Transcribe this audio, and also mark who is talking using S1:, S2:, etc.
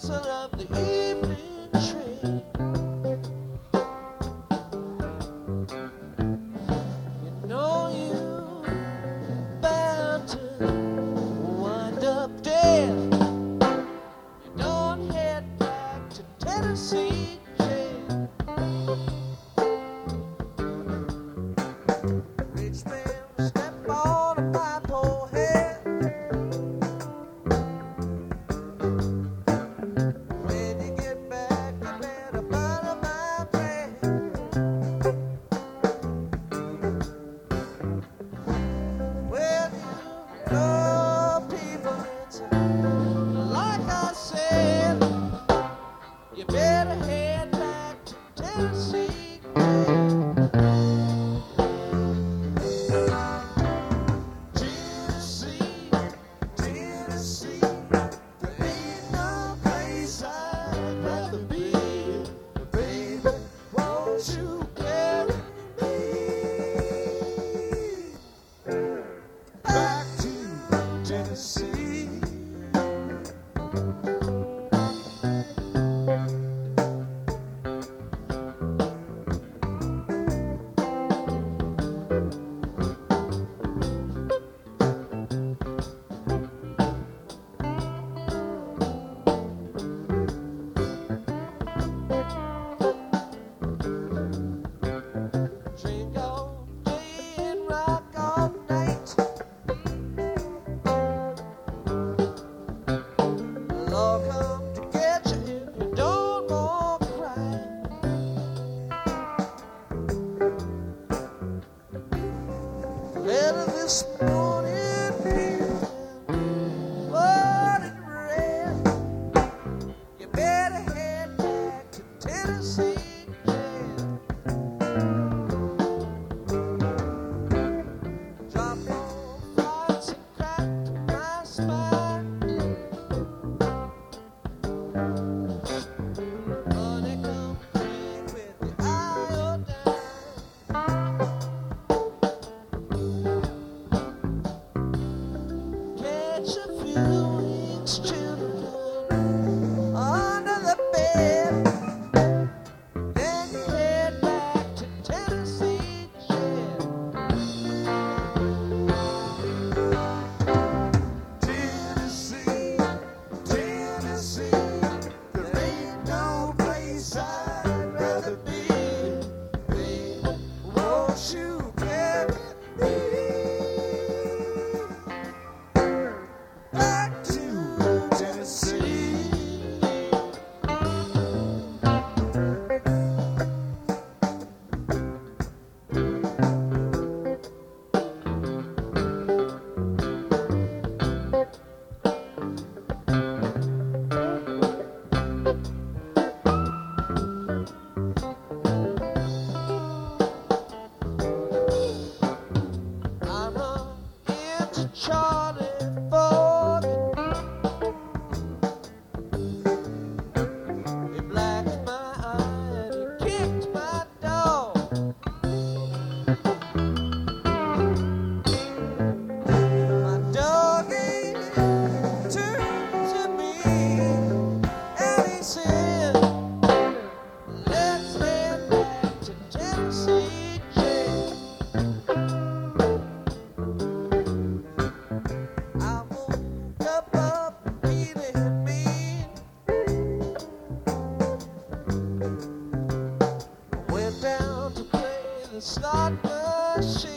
S1: whistle of the evening train. You know you're bound to wind up dead. You don't head back to Tennessee jail. Rich man step on a pipe hole head. When you get back, you better butter my bread. Well, you know, people, it's like I said, you better head back to Tennessee. Tennessee, Tennessee, there ain't no place I'd rather be. Baby, won't you carry me back to Tennessee? Drink all day and rock all night. Law come to get you if you don't want to cry. Letter this morning, morning red. You better head back to Tennessee jail. Drop on flights and crack my spine. Money come clean with the iodine. Catch a few weeks, children, under the bed. Then you head back to Tennessee jail. Tennessee, Tennessee, there ain't no place I'd rather be. Baby, won't you carry me back to Tennessee? I run into Charlie Ford. He blacked my eye and he kicked my dog. My dog ain't turned to me, and he said, let's head back to Tennessee jail. I woke up feeling mean. Went down to play the slot machine.